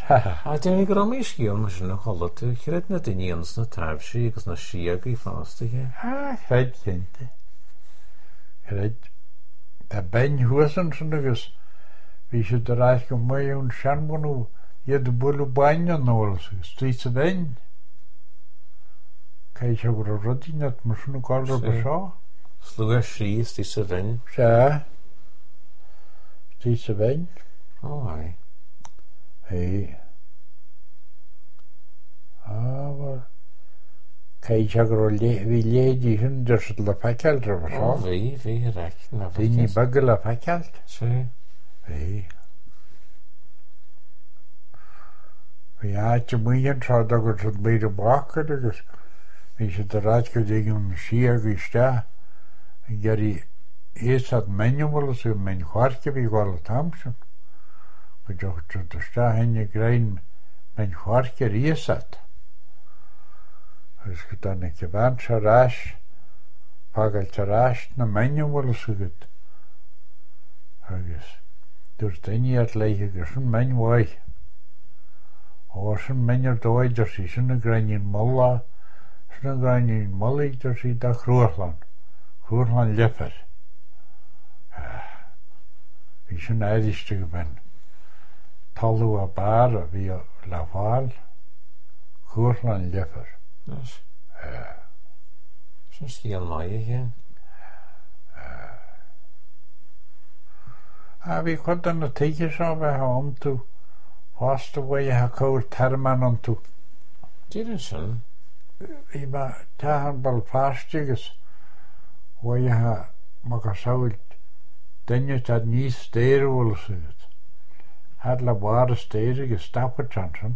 A dyn ni grom eich gion, mae sy'n ycholod, cyrraedd na dyn ni ans na tarfsi, agos na siag i ffast i chi. Cyrraedd cynti. Cyrraedd, da ben hwysyn sy'n agos, fi sydd yr aich o mwy o'n sian bod nhw, iad y bwyd o bain o'n ôl, stryd y ben. Cai eisiau bod o rydyn at mwys nhw gorau bysio. Slwga si, sti sy fe'n. Stryd y ben. O, ai. Hei. Wel. Cai eisiau gwrdd fi leidi hyn dyrsydd la pacalt o bysio. O, fi rec. Fi ni bygl la pacalt. Si. Hei. Fi aach y mwy yn trod ag wrth beid o bwacad agos. Fi sydd yr aach gyda yn siag i sta. Yn gyrru eisad menywol sy'n mynd chwarca fi gwal o tamsyn. Gydwch trod o sta hyn y grain mynd chwarca'r eisad. Ys gyda na cyfan sa ras. Pagal sa ras na menywol sy'n gyd. Agos. Dwi'n dynnu at leich agos yn menywai. O sy'n menyw'r dweud ar si sy'n y grainyn mola. Sy'n y grainyn mola i ar si da chrwrlan. Chrwrlan leffer. Fi sy'n eidist ag ben. Talw a bar a fi o lafal. Chrwrlan leffer. Yes. Sy'n sgiel mai i chi. A fi chod yn y teigys o fe ha om tu. Fast away ha cawr terman on tu. Dyn sy'n? Fi ma tahan bal fastigys. Wai ha ma ka sawl dynnu tad ni styr ôl sydd. Had la war y styr ag ystap y chanson.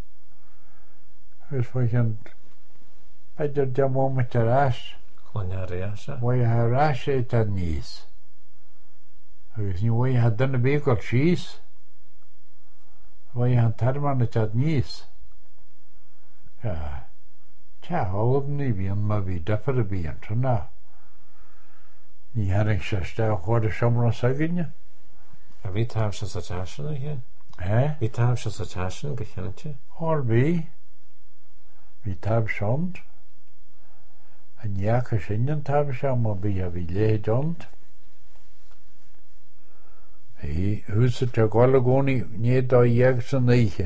Ys fwy yn Paidir dim moment yr as. Chwanya reas a? Wai ha ras e tad nis. Agos ni wai ha dyn y begol chys. Wai ha terman y tad nis. Ta hawdd ni fi yn ma fi dyffer y fi yn trwna. Ni haring systa o chwad y siomra sagin. A fi taf sy'n sa tasyn i chi? Fi taf sy'n sa tasyn gachan ti? O'r fi. Vi tab sond. En ja, gezinnen tab sond, maar bij vi leed ont. Hei, huset jag alle goni nie da jag så neiche.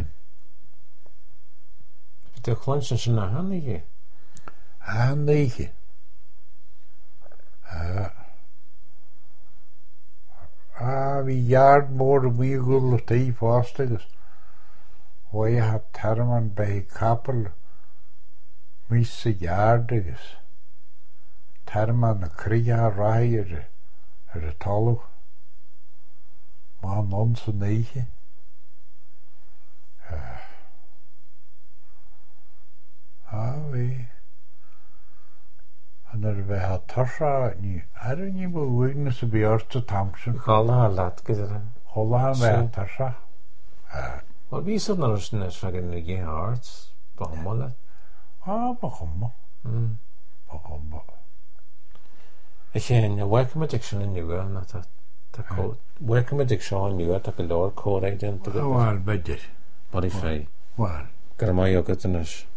Det klansen sy'n na han i chi? Neiche. Vi jard mor mi gull og tei fastiges. Og jeg har terman bei kappel. Misse jardiges. Terman a kriga rai er talu. Man ons neiche. Vi han vi har tarsa ni ni bo wignes be orta tamsen. Kalla ha lat gyda. Holla han vi tarsa. Wel vi sydd na'r ysnes rhag yn egi harts. Bahmola. Bahomma. Bahomma. Ich en welcome addiction in New York na ta welcome addiction in New York ta galore core agent. Wel bedir. Body free. Wel. Gyda mai o gyda nes.